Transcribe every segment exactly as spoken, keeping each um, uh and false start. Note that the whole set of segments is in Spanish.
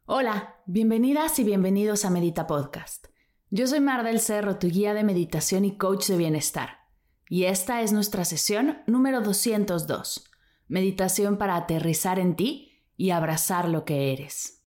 Hola, bienvenidas y bienvenidos a Medita Podcast. Yo soy Mar del Cerro, tu guía de meditación y coach de bienestar. Y esta es nuestra sesión número doscientos dos, meditación para aterrizar en ti y abrazar lo que eres.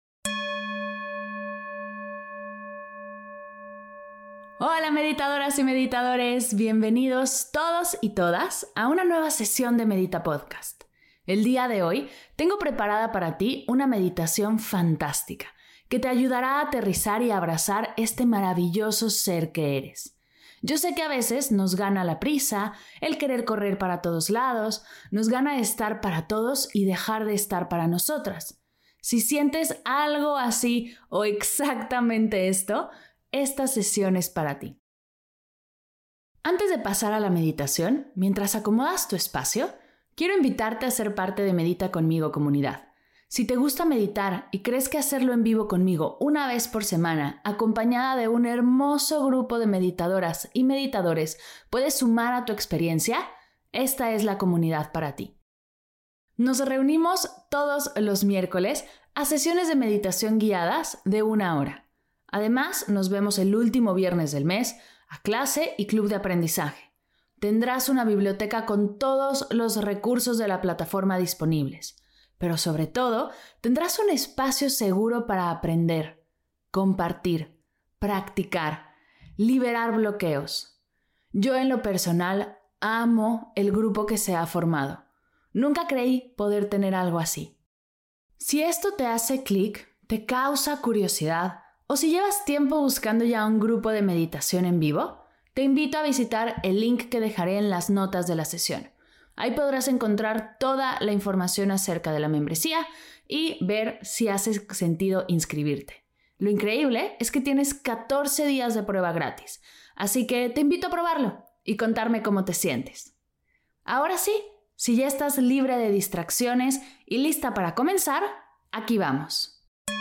Hola meditadoras y meditadores, bienvenidos todos y todas a una nueva sesión de Medita Podcast. El día de hoy tengo preparada para ti una meditación fantástica que te ayudará a aterrizar y abrazar este maravilloso ser que eres. Yo sé que a veces nos gana la prisa, el querer correr para todos lados, nos gana estar para todos y dejar de estar para nosotras. Si sientes algo así o exactamente esto, esta sesión es para ti. Antes de pasar a la meditación, mientras acomodas tu espacio, quiero invitarte a ser parte de Medita Conmigo comunidad. Si te gusta meditar y crees que hacerlo en vivo conmigo una vez por semana, acompañada de un hermoso grupo de meditadoras y meditadores, puede sumar a tu experiencia, esta es la comunidad para ti. Nos reunimos todos los miércoles a sesiones de meditación guiadas de una hora. Además, nos vemos el último viernes del mes a clase y club de aprendizaje. Tendrás una biblioteca con todos los recursos de la plataforma disponibles, pero sobre todo tendrás un espacio seguro para aprender, compartir, practicar, liberar bloqueos. Yo en lo personal amo el grupo que se ha formado. Nunca creí poder tener algo así. Si esto te hace clic, te causa curiosidad, o si llevas tiempo buscando ya un grupo de meditación en vivo, te invito a visitar el link que dejaré en las notas de la sesión. Ahí podrás encontrar toda la información acerca de la membresía y ver si hace sentido inscribirte. Lo increíble es que tienes catorce días de prueba gratis, así que te invito a probarlo y contarme cómo te sientes. Ahora sí, si ya estás libre de distracciones y lista para comenzar, aquí vamos.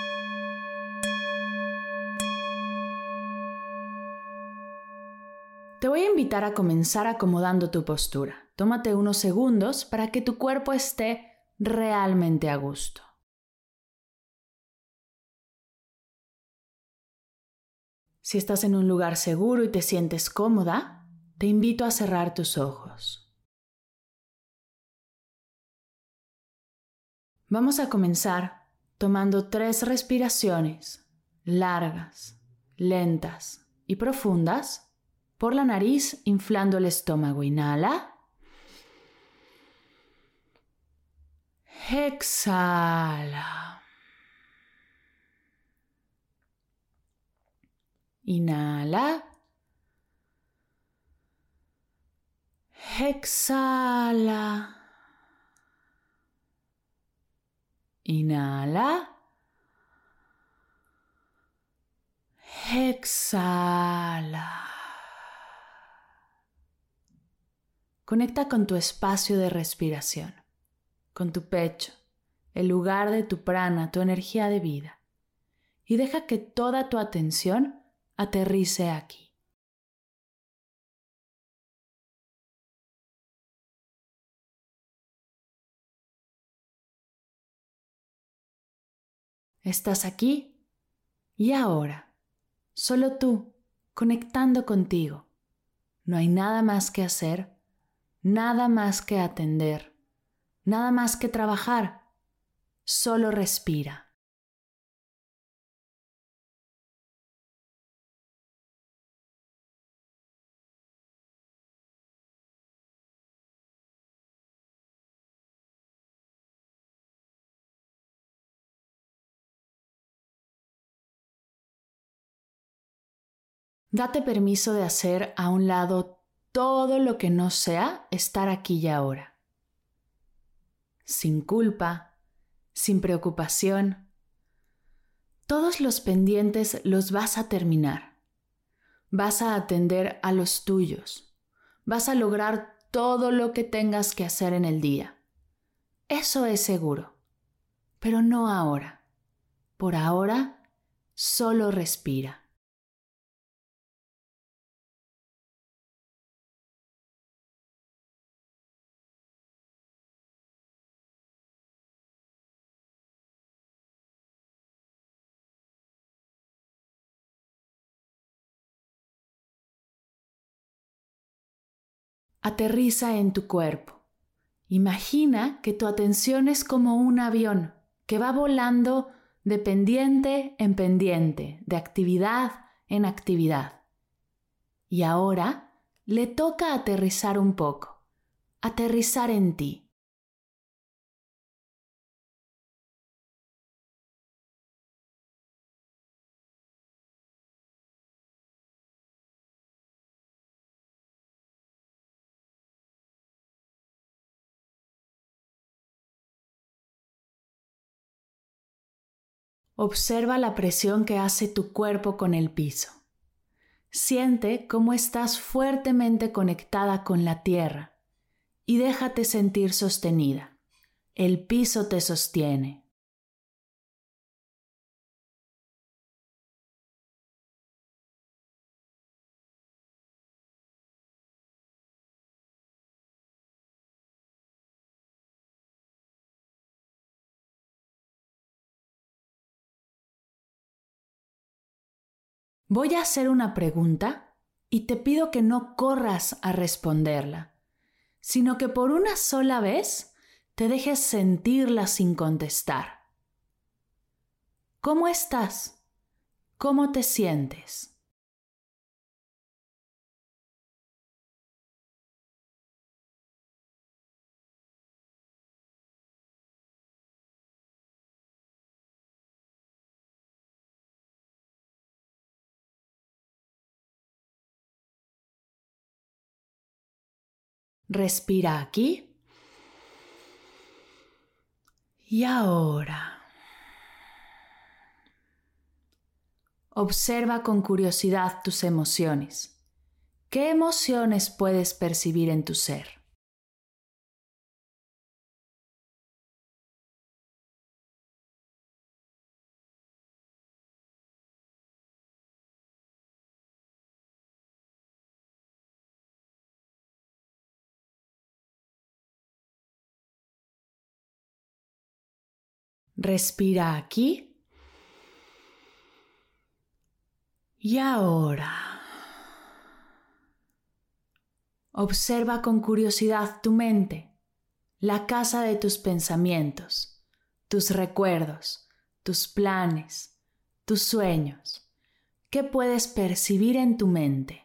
Te voy a invitar a comenzar acomodando tu postura. Tómate unos segundos para que tu cuerpo esté realmente a gusto. Si estás en un lugar seguro y te sientes cómoda, te invito a cerrar tus ojos. Vamos a comenzar tomando tres respiraciones largas, lentas y profundas por la nariz, inflando el estómago. Inhala. Exhala. Inhala. Exhala. Inhala. Exhala. Conecta con tu espacio de respiración, con tu pecho, el lugar de tu prana, tu energía de vida, y deja que toda tu atención aterrice aquí. Estás aquí y ahora, solo tú, conectando contigo. No hay nada más que hacer, nada más que atender, nada más que trabajar. Solo respira. Date permiso de hacer a un lado todo lo que no sea estar aquí y ahora. Sin culpa, sin preocupación. Todos los pendientes los vas a terminar. Vas a atender a los tuyos. Vas a lograr todo lo que tengas que hacer en el día. Eso es seguro. Pero no ahora. Por ahora, solo respira. Aterriza en tu cuerpo. Imagina que tu atención es como un avión que va volando de pendiente en pendiente, de actividad en actividad. Y ahora le toca aterrizar un poco, aterrizar en ti. Observa la presión que hace tu cuerpo con el piso. Siente cómo estás fuertemente conectada con la tierra y déjate sentir sostenida. El piso te sostiene. Voy a hacer una pregunta y te pido que no corras a responderla, sino que por una sola vez te dejes sentirla sin contestar. ¿Cómo estás? ¿Cómo te sientes? Respira aquí y ahora. Observa con curiosidad tus emociones. ¿Qué emociones puedes percibir en tu ser? Respira aquí y ahora. Observa con curiosidad tu mente, la casa de tus pensamientos, tus recuerdos, tus planes, tus sueños. ¿Qué puedes percibir en tu mente?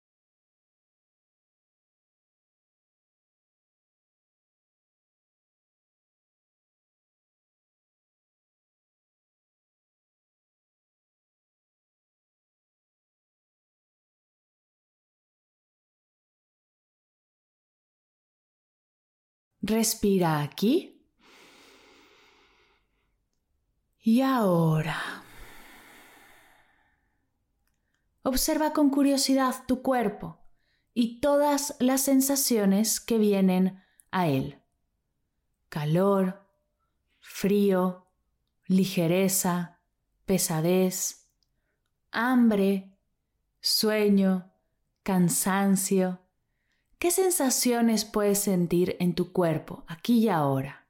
Respira aquí y ahora. Observa con curiosidad tu cuerpo y todas las sensaciones que vienen a él. Calor, frío, ligereza, pesadez, hambre, sueño, cansancio. ¿Qué sensaciones puedes sentir en tu cuerpo aquí y ahora?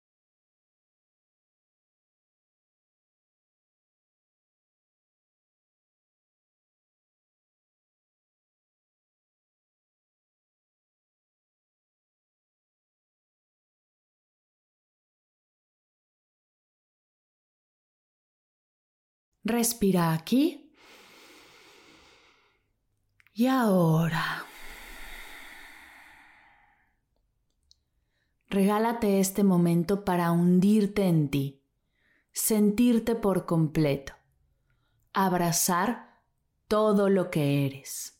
Respira aquí y ahora. Regálate este momento para hundirte en ti, sentirte por completo, abrazar todo lo que eres.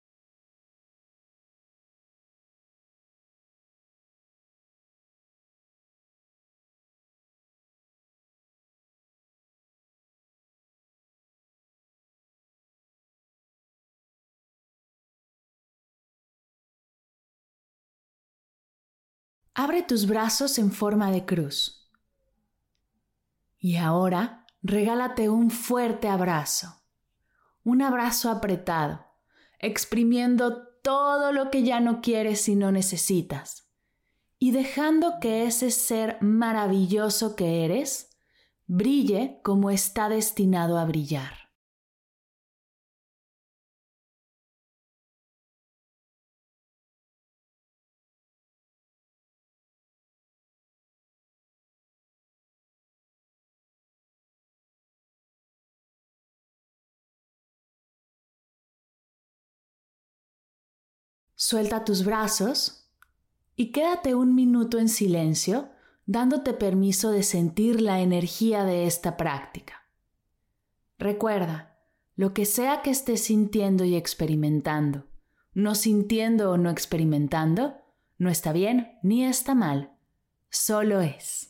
Abre tus brazos en forma de cruz. Y ahora regálate un fuerte abrazo, un abrazo apretado, exprimiendo todo lo que ya no quieres y no necesitas, y dejando que ese ser maravilloso que eres brille como está destinado a brillar. Suelta tus brazos y quédate un minuto en silencio, dándote permiso de sentir la energía de esta práctica. Recuerda, lo que sea que estés sintiendo y experimentando, no sintiendo o no experimentando, no está bien ni está mal, solo es.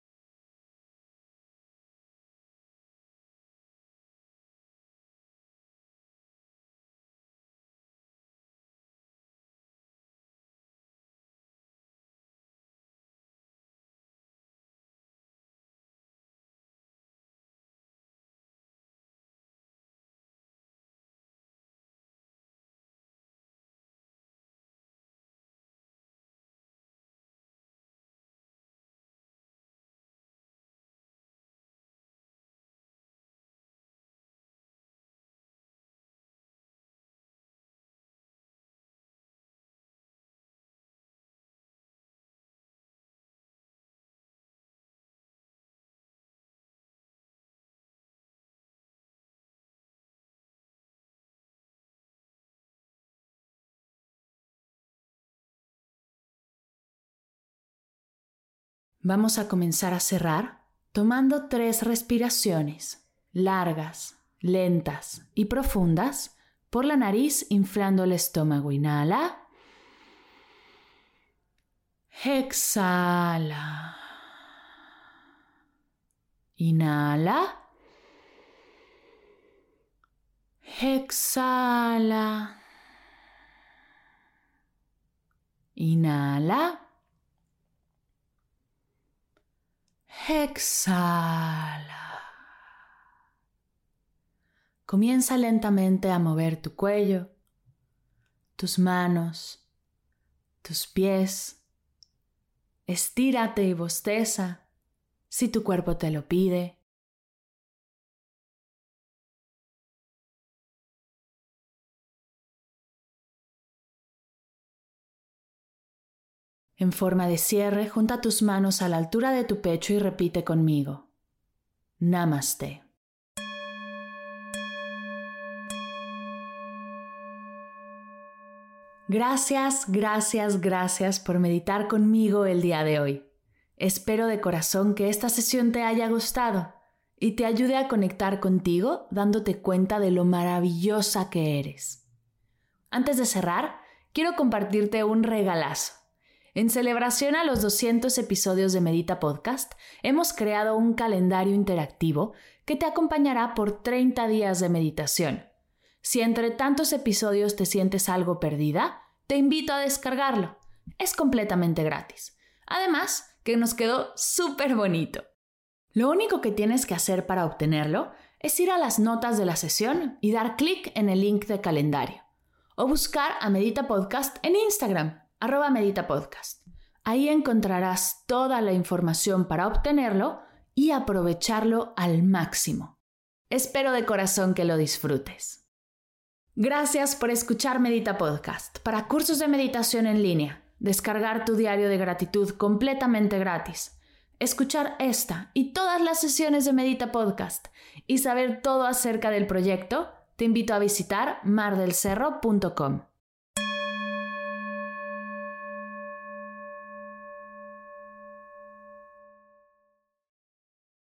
Vamos a comenzar a cerrar tomando tres respiraciones largas, lentas y profundas por la nariz, inflando el estómago. Inhala. Exhala. Inhala. Exhala. Inhala. Exhala. Comienza lentamente a mover tu cuello, tus manos, tus pies. Estírate y bosteza si tu cuerpo te lo pide. En forma de cierre, junta tus manos a la altura de tu pecho y repite conmigo. Namaste. Gracias, gracias, gracias por meditar conmigo el día de hoy. Espero de corazón que esta sesión te haya gustado y te ayude a conectar contigo dándote cuenta de lo maravillosa que eres. Antes de cerrar, quiero compartirte un regalazo. En celebración a los doscientos episodios de Medita Podcast, hemos creado un calendario interactivo que te acompañará por treinta días de meditación. Si entre tantos episodios te sientes algo perdida, te invito a descargarlo. Es completamente gratis. Además, que nos quedó súper bonito. Lo único que tienes que hacer para obtenerlo es ir a las notas de la sesión y dar clic en el link de calendario. O buscar a Medita Podcast en Instagram. arroba Medita Podcast. Ahí encontrarás toda la información para obtenerlo y aprovecharlo al máximo. Espero de corazón que lo disfrutes. Gracias por escuchar Medita Podcast. Para cursos de meditación en línea, descargar tu diario de gratitud completamente gratis, escuchar esta y todas las sesiones de Medita Podcast y saber todo acerca del proyecto, te invito a visitar mar del cerro punto com.